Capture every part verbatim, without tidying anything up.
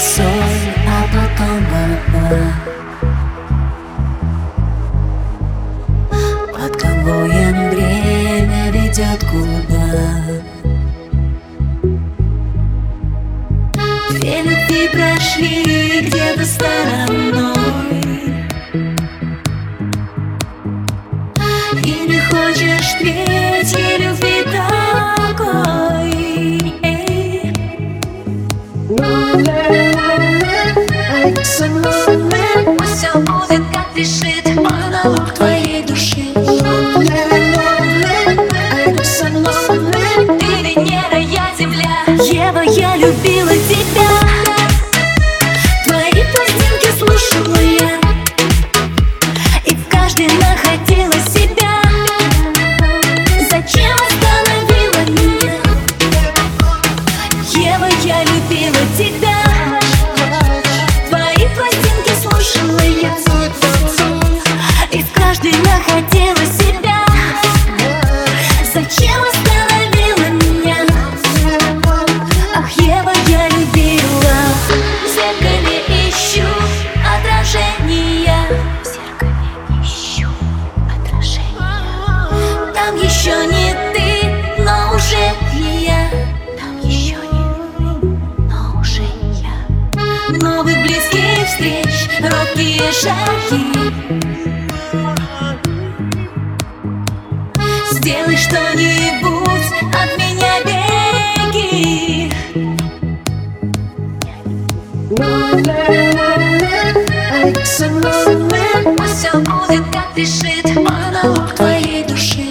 соль, а потом вода. Под конвоем время ведет куда. Две любви прошли где-то стороной, и не хочешь третьей любви такой. Пусть все будет, как решит монолог твоей души. Ты Венера, я Земля. Ева, я любила тебя. Твои пластинки слушала я, и в каждой находила себя. Зачем остановила меня? Ева, я любила тебя. Твои пластинки слушала я, и в каждой находила себя. Зачем остановила меня? Ах, Ева, я любила. В зеркале ищу отражения. В зеркале ищу отражения. Там еще не ты, но уже не я. Там еще не ты, но уже я. Новых близких встреч, робкие шаги. Сделай что-нибудь, от меня беги. Пусть все будет, как решит монолог твоей души.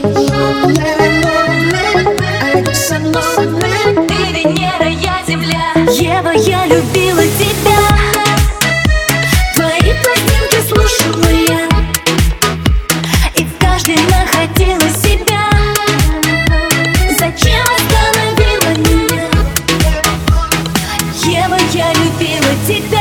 Ты Венера, я Земля. Ева, я любила тебя. Твои пластинки слушала я, и в каждой находила себя. Зачем остановила меня? Ева, я любила тебя.